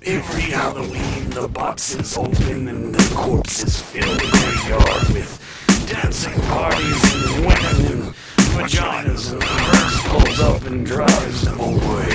Every Halloween the boxes open and the corpses fill the graveyard with dancing parties and women and vaginas, and the hearse pulls up and drives them away.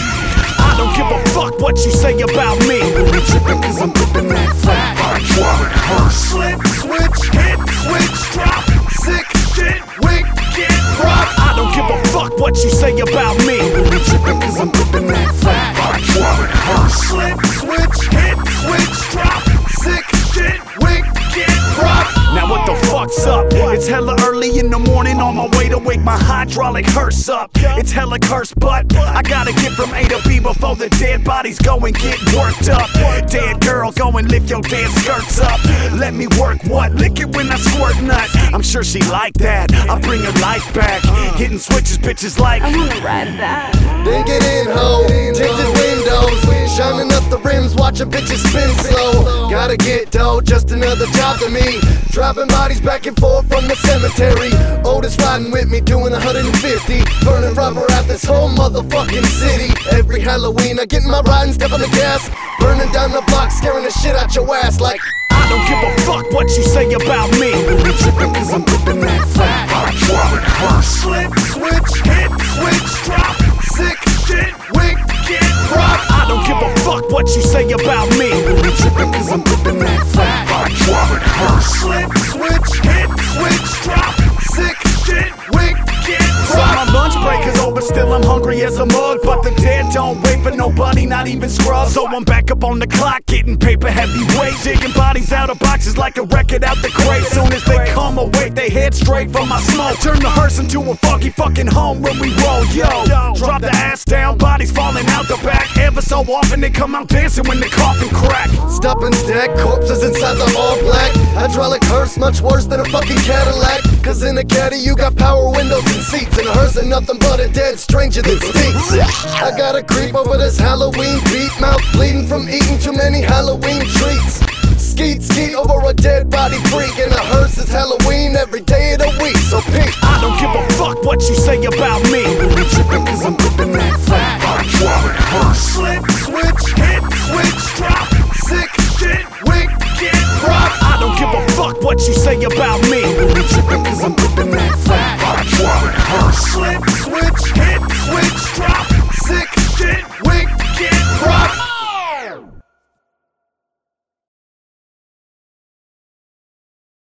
I don't give a fuck what you say about me. Really tripping cause I'm flipping that flat hydraulic hearse. Flip, switch, hit, switch, drop. Sick shit, wicked, rock. I don't give a fuck what you say about me. Really tripping cause I'm flipping that flat hydraulic hearse. Flip, switch, hit, switch, drop. Sick shit, wicked, rock. Now what the fuck's up? It's hella early in the morning on my way to wake my hydraulic hearse up. It's hella cursed, but I gotta get from A to B before the dead bodies go and get worked up. Dead girl, go and lift your dead skirts up. Let me work what? Lick it when I squirt nuts. I'm sure she like that. I bring her life back. Hitting switches, bitches like I wanna ride that. Then get in, ho. Tinted windows, shining up the rims, watching bitches spin slow. Gotta get dough, just another job to me. Driving bodies back and forth from the cemetery. Otis riding with me, doing 150. Burning rubber at this whole motherfucking city. Every Halloween, I get in my ride and step on the gas. Burning down the block, scaring the shit out your ass like I don't give a fuck what you say about me. Really tripping cause I'm flipping that flat hydraulic hearse. Flip, switch, hit, switch, drop. Sick shit, wicked, rock. I don't give a fuck what you say about me. Really tripping cause I'm flipping that flat hydraulic hearse. Flip, switch, hit, switch, drop. Sick shit, wicked, rock. My lunch break is over, still I'm hungry as a mug. But the dead don't wait for nobody, not even scrubs. So I'm back up on the clock, getting paper heavyweight. Digging bodies out of boxes like a record out the crate. Soon as they come awake, they head straight for my smoke. Turn the hearse into a funky fucking home when we roll, yo. Drop the ass down, bodies falling out the back. Ever so often they come out dancing when the coffin crack. stop and stack corpses inside the all black hydraulic hearse, much worse than a fucking Cadillac. Cause in a caddy you got power windows and seats, and a hearse ain't nothing but a dead stranger that stinks. I gotta creep over this Halloween beat, mouth bleeding from eating too many Halloween treats. Skeet, skeet over a dead body freak, and a hearse is Halloween every day of the week. So peace. I don't give a fuck what you say about me. Really tripping cause I'm flipping that flat hydraulic hearse. Flip, switch, hit, switch, drop. Sick shit, wicked, rock. I don't give a fuck what you say about me. Really tripping cause I'm